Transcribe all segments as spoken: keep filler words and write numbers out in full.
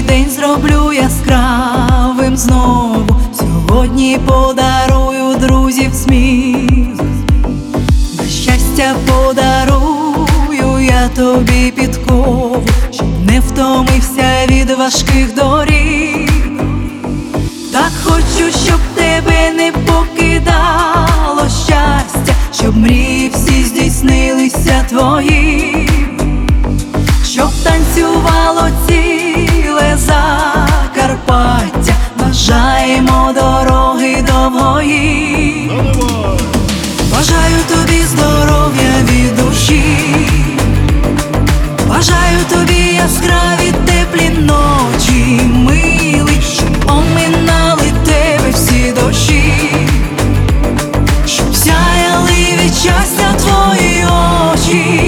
день зроблю яскравим знову. Сьогодні подарую друзів сміх, на щастя подарую я тобі підкову, щоб не втомився від важких доріг. Так хочу, щоб тебе не покидало щастя, щоб мрії всі здійснилися твої, щоб танцювало ціле Закарпаття. Бажаємо дороги довгої, бажаю тобі здоров'я від душі, бажаю тобі яскраві теплі ночі, милий, щоб оминали тебе всі дощі, щоб сяяли від щастя твої очі.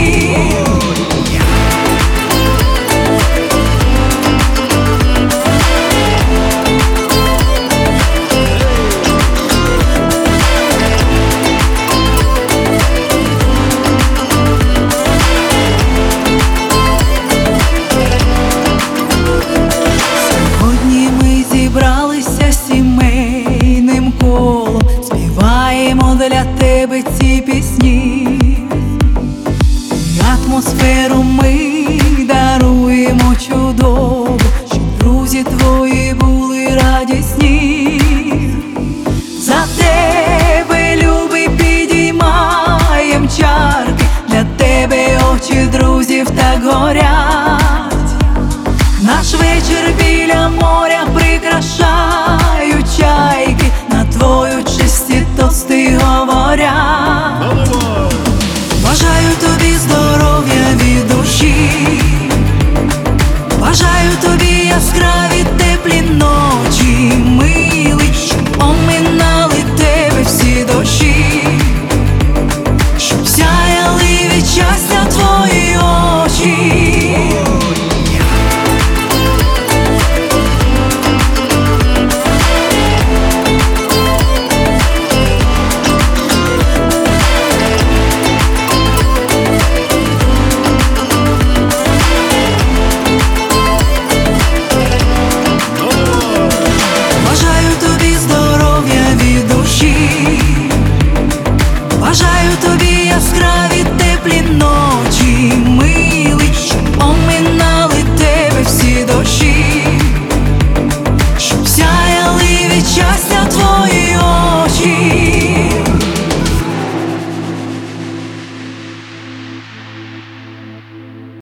Сімейним колом співаємо для тебе ці пісні, і атмосферу ми даруємо чудову, щоб друзі твої були радісні. За тебе, любий, підіймаєм чарки, для тебе очі друзів так горять.